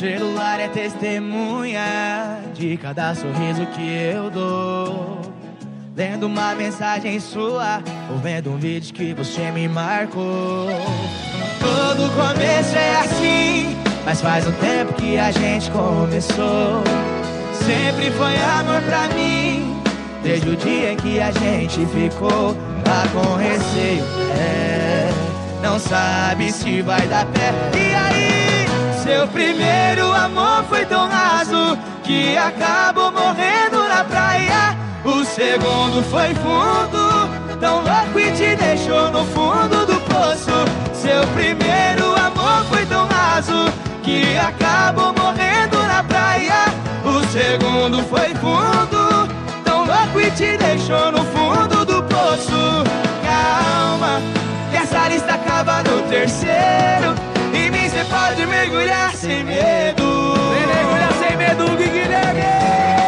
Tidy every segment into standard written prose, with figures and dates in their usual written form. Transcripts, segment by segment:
celular é testemunha de cada sorriso que eu dou. Lendo uma mensagem sua ou vendo um vídeo que você me marcou. Todo começo é assim, mas faz um tempo que a gente começou. Sempre foi amor pra mim, desde o dia em que a gente ficou. Tá com receio, não sabe se vai dar pé. E aí, seu primeiro amor foi tão raso que acabou morrendo na praia. O segundo foi fundo, tão louco e te deixou no fundo do poço. Seu primeiro amor foi tão raso que acabou morrendo na praia. O segundo foi fundo, tão louco e te deixou no fundo do poço. Calma, que essa lista acaba no terceiro. Em mim cê pode mergulhar sem medo. Vem mergulhar sem medo, Guilherme.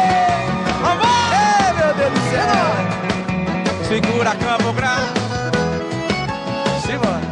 Segura Campo Grande. Simbora.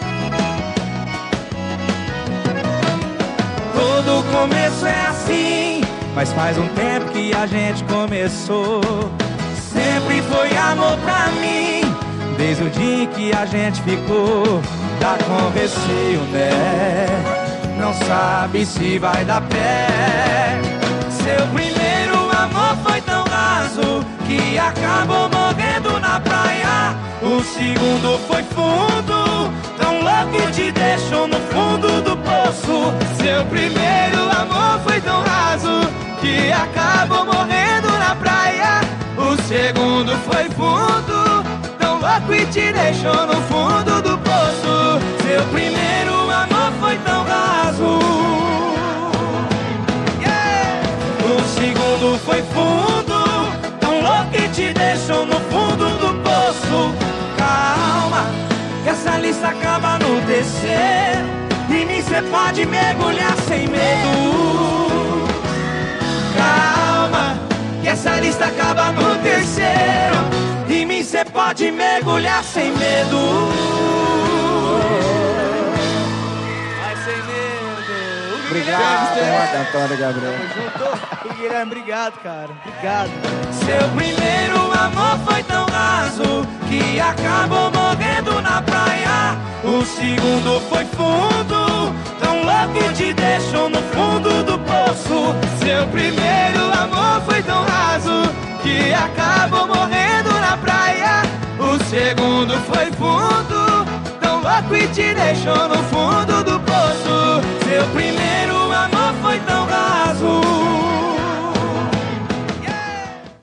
Todo começo é assim, mas faz um tempo que a gente começou. Sempre foi amor pra mim, desde o dia que a gente ficou. Tá com receio, né? Não sabe se vai dar pé. Seu primeiro amor foi tão raso que acabou morrendo na praia. O segundo foi fundo, tão louco que te deixou no fundo do poço. Seu primeiro amor foi tão raso que acabou morrendo na praia. O segundo foi fundo, tão louco e te deixou no fundo do poço. Seu primeiro amor foi tão raso, o segundo foi fundo, tão louco que te deixou no fundo do poço. Calma, que essa lista acaba no terceiro. Em mim cê pode mergulhar sem medo. Calma, que essa lista acaba no terceiro. Em mim cê pode mergulhar sem medo. Vai sem medo. Obrigado, Antônio Gabriel. Guilherme, obrigado, cara. Obrigado. Seu primeiro amor foi tão raso que acabou morrendo na praia. O segundo foi fundo, tão louco que te deixou no fundo do poço. Seu primeiro amor foi tão raso que acabou morrendo na praia. O segundo foi fundo, tão louco e te deixou no fundo do poço.